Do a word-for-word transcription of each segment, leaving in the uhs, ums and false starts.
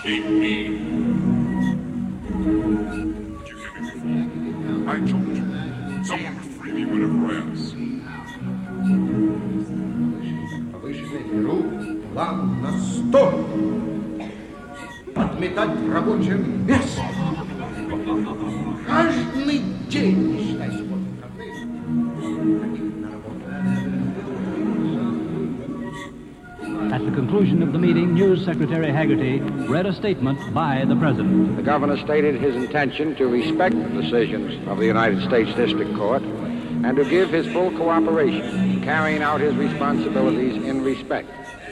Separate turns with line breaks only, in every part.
escape me. But you hear me before? I told you, someone would free me whenever I ask.
Повышенный друг, план на сто. Отметать рабочее место. Каждый день, считай, субботу,
At the conclusion of the meeting, News Secretary Haggerty read a statement by the President.
The Governor stated his intention to respect the decisions of the United States District Court and to give his full cooperation in carrying out his responsibilities in respect.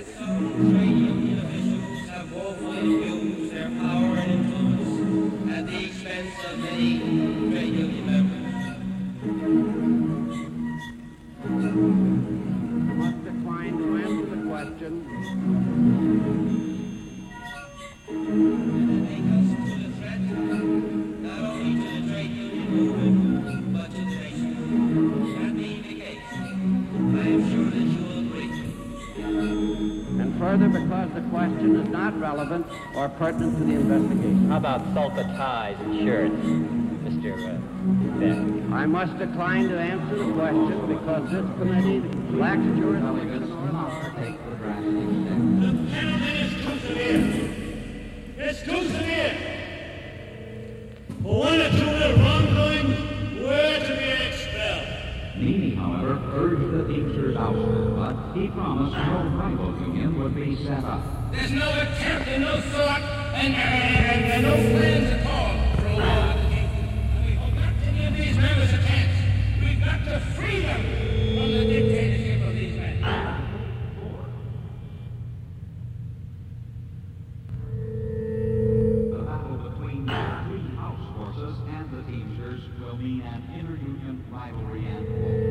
Further, because the question is not relevant or pertinent to the investigation.
How about sulka ties and shirts, Mister Uh, Ben?
I must decline to answer the question because this committee lacks jurisdiction.
The penalty is too severe. It's too severe. For one or two little wrongdoings, we're to be expelled.
Meany, however, urged the Teamsters out, but he promised no rival union would be set up.
There's no attempt and no thought and, and, and no plans at all for a war with the King. And we hope not to give these members a chance. We've got to free them from the dictatorship of these men.
The battle between the three House forces and the Teamsters will mean an inter-union rivalry and war.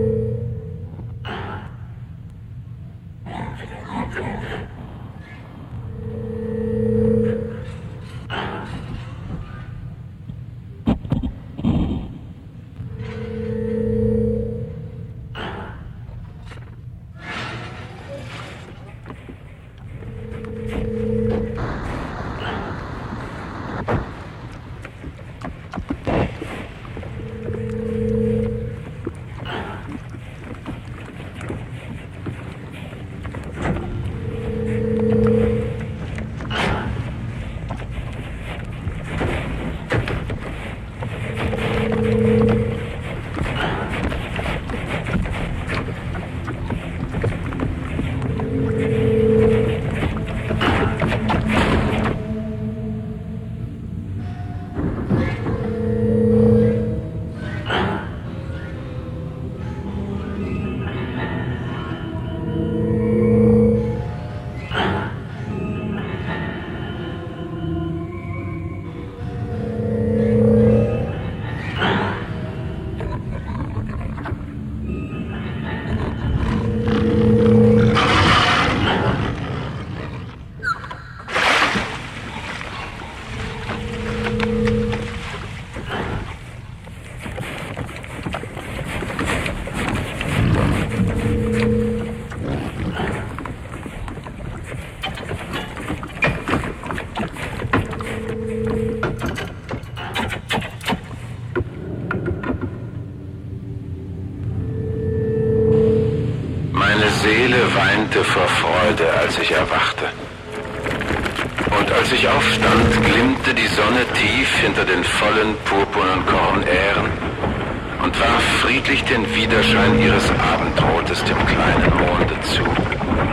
weinte vor Freude, als ich erwachte. Und als ich aufstand, glimmte die Sonne tief hinter den vollen purpurnen Kornähren und warf friedlich den Widerschein ihres Abendrotes dem kleinen Monde zu.